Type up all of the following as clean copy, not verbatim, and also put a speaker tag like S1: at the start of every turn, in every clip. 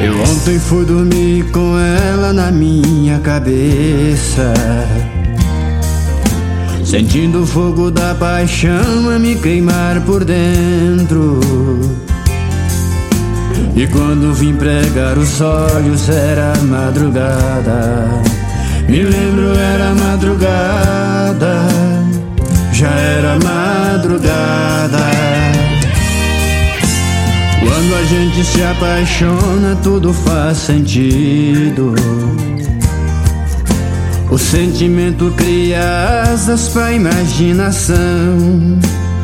S1: Eu ontem fui dormir com ela na minha cabeça, sentindo o fogo da paixão a me queimar por dentro. E quando vim pregar os olhos era madrugada. Me lembro, era madrugada, já era madrugada. Quando a gente se apaixona, tudo faz sentido. O sentimento cria asas pra imaginação.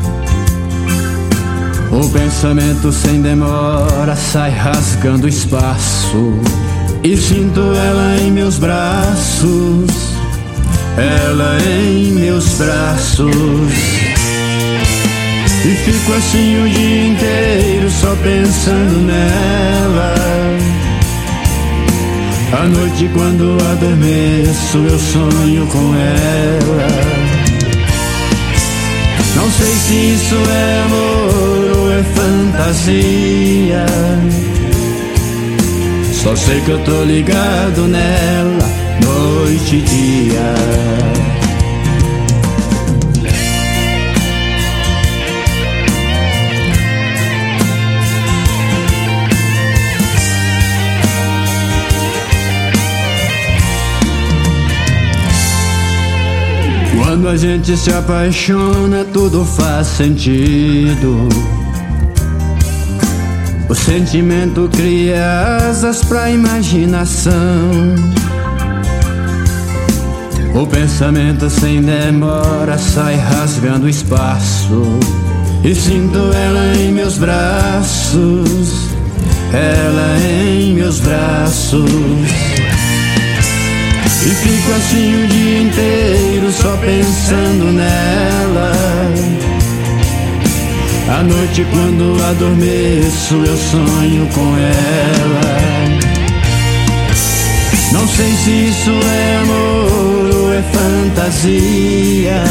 S1: O pensamento sem demora sai rasgando espaço. E sinto ela em meus braços, ela em meus braços. E fico assim o dia inteiro só pensando nela. À noite quando adormeço eu sonho com ela. Não sei se isso é amor ou é fantasia, só sei que eu tô ligado nela noite e dia. Quando a gente se apaixona, tudo faz sentido. O sentimento cria asas pra imaginação. O pensamento sem demora sai rasgando espaço. E sinto ela em meus braços, ela em meus braços. E fico assim o dia inteiro só pensando nela. À noite quando adormeço eu sonho com ela. Não sei se isso é amor ou é fantasia,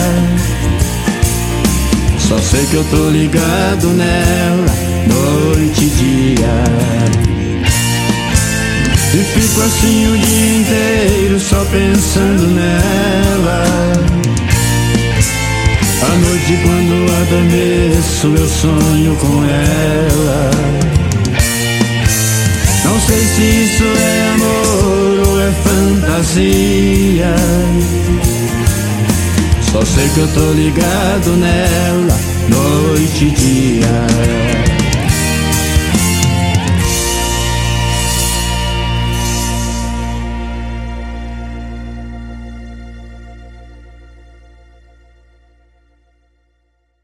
S1: só sei que eu tô ligado nela noite e dia. E fico assim o dia inteiro só pensando nela. À noite quando adormeço eu sonho com ela. Não sei se isso é amor ou é fantasia, só sei que eu tô ligado nela noite e dia.